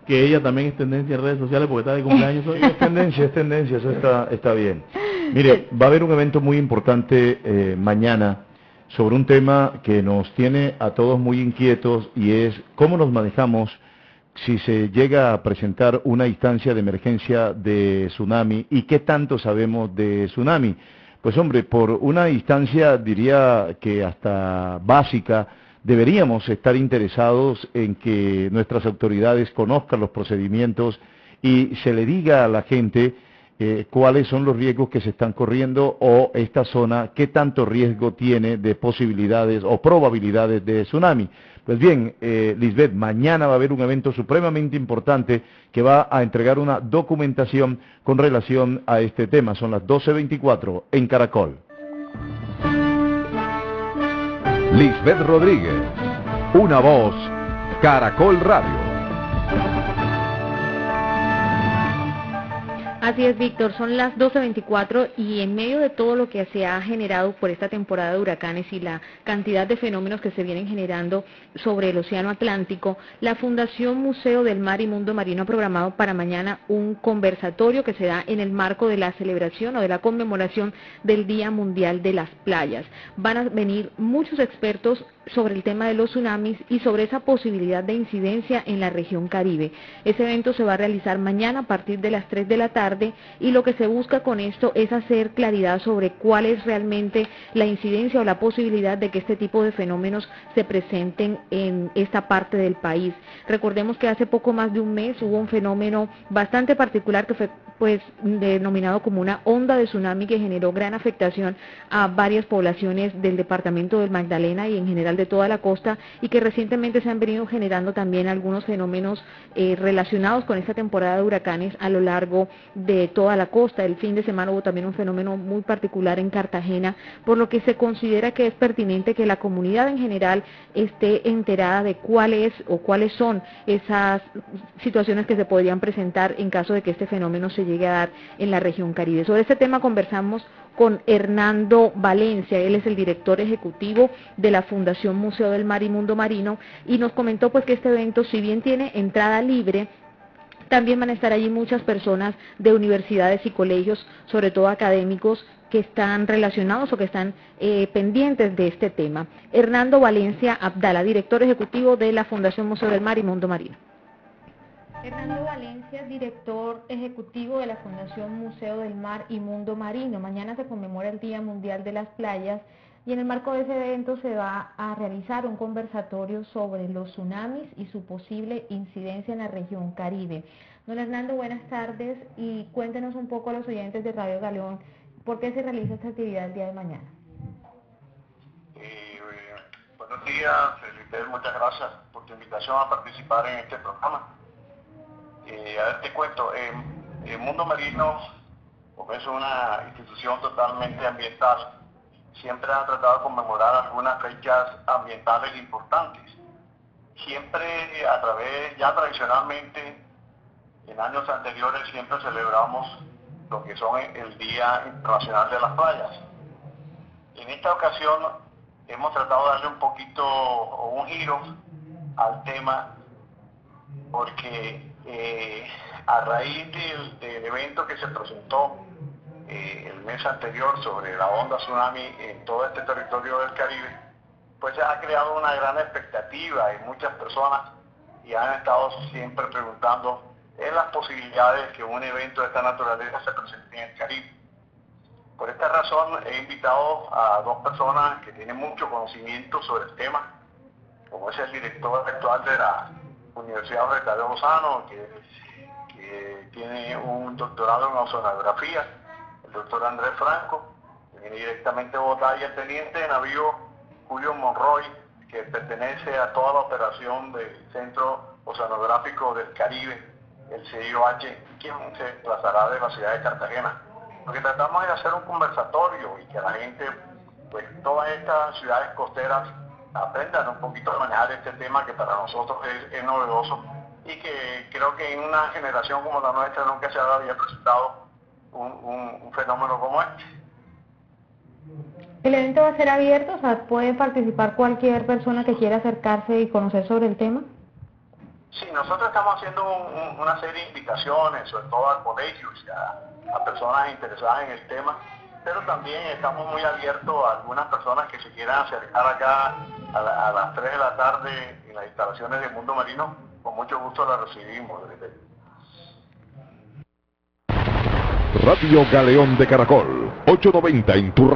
que ella también es tendencia en redes sociales porque está de cumpleaños hoy. Es tendencia, eso está bien. Mire, va a haber un evento muy importante mañana sobre un tema que nos tiene a todos muy inquietos y es cómo nos manejamos si se llega a presentar una instancia de emergencia de tsunami y qué tanto sabemos de tsunami. Pues hombre, por una instancia diría que hasta básica, deberíamos estar interesados en que nuestras autoridades conozcan los procedimientos y se le diga a la gente cuáles son los riesgos que se están corriendo o esta zona qué tanto riesgo tiene de posibilidades o probabilidades de tsunami. Pues bien, Lisbeth, mañana va a haber un evento supremamente importante que va a entregar una documentación con relación a este tema. Son las 12:24 en Caracol. Lisbeth Rodríguez, una voz, Caracol Radio. Así es, Víctor, son las 12:24 y en medio de todo lo que se ha generado por esta temporada de huracanes y la cantidad de fenómenos que se vienen generando sobre el Océano Atlántico, la Fundación Museo del Mar y Mundo Marino ha programado para mañana un conversatorio que se da en el marco de la celebración o de la conmemoración del Día Mundial de las Playas. Van a venir muchos expertos sobre el tema de los tsunamis y sobre esa posibilidad de incidencia en la región Caribe. Ese evento se va a realizar mañana a partir de las 3 de la tarde y lo que se busca con esto es hacer claridad sobre cuál es realmente la incidencia o la posibilidad de que este tipo de fenómenos se presenten en esta parte del país. Recordemos que hace poco más de un mes hubo un fenómeno bastante particular que fue pues denominado como una onda de tsunami que generó gran afectación a varias poblaciones del departamento del Magdalena y en general de toda la costa, y que recientemente se han venido generando también algunos fenómenos relacionados con esta temporada de huracanes a lo largo de toda la costa. El fin de semana hubo también un fenómeno muy particular en Cartagena, por lo que se considera que es pertinente que la comunidad en general esté enterada de cuáles son esas situaciones que se podrían presentar en caso de que este fenómeno se llegue a dar en la región Caribe. Sobre este tema conversamos con Hernando Valencia, él es el director ejecutivo de la Fundación Museo del Mar y Mundo Marino, y nos comentó pues que este evento, si bien tiene entrada libre, también van a estar allí muchas personas de universidades y colegios, sobre todo académicos, que están relacionados o que están pendientes de este tema. Hernando Valencia Abdala, director ejecutivo de la Fundación Museo del Mar y Mundo Marino. Hernando Valencia, director ejecutivo de la Fundación Museo del Mar y Mundo Marino. Mañana se conmemora el Día Mundial de las Playas y en el marco de ese evento se va a realizar un conversatorio sobre los tsunamis y su posible incidencia en la región Caribe. Don Hernando, buenas tardes y cuéntenos un poco a los oyentes de Radio Galeón por qué se realiza esta actividad el día de mañana. Buenos días, Felipe, muchas gracias por tu invitación a participar en este programa. A ver, te cuento, el Mundo Marino, como es una institución totalmente ambiental, siempre ha tratado de conmemorar algunas fechas ambientales importantes. Siempre a través, ya tradicionalmente, en años anteriores siempre celebramos lo que son el Día Internacional de las Playas. En esta ocasión hemos tratado de darle un poquito o un giro al tema porque a raíz del evento que se presentó el mes anterior sobre la onda tsunami en todo este territorio del Caribe, pues se ha creado una gran expectativa en muchas personas y han estado siempre preguntando en las posibilidades que un evento de esta naturaleza se presente en el Caribe. Por esta razón he invitado a dos personas que tienen mucho conocimiento sobre el tema, como es el director actual de la Universidad Jorge Tadeo Lozano, que tiene un doctorado en oceanografía, el doctor Andrés Franco, que viene directamente de Bogotá, y el teniente de navío Julio Monroy, que pertenece a toda la operación del Centro Oceanográfico del Caribe, el CIOH, quien se desplazará de la ciudad de Cartagena. Lo que tratamos es de hacer un conversatorio y que la gente, pues todas estas ciudades costeras, aprendan un poquito a manejar este tema que para nosotros es novedoso y que creo que en una generación como la nuestra nunca se había presentado un fenómeno como este. ¿El evento va a ser abierto? O sea, ¿puede participar cualquier persona que quiera acercarse y conocer sobre el tema? Sí, nosotros estamos haciendo una serie de invitaciones, sobre todo a colegios, a personas interesadas en el tema, pero también estamos muy abiertos a algunas personas que se quieran acercar acá a las 3 de la tarde en las instalaciones de Mundo Marino. Con mucho gusto la recibimos. Radio Galeón de Caracol, 890 en tu radio.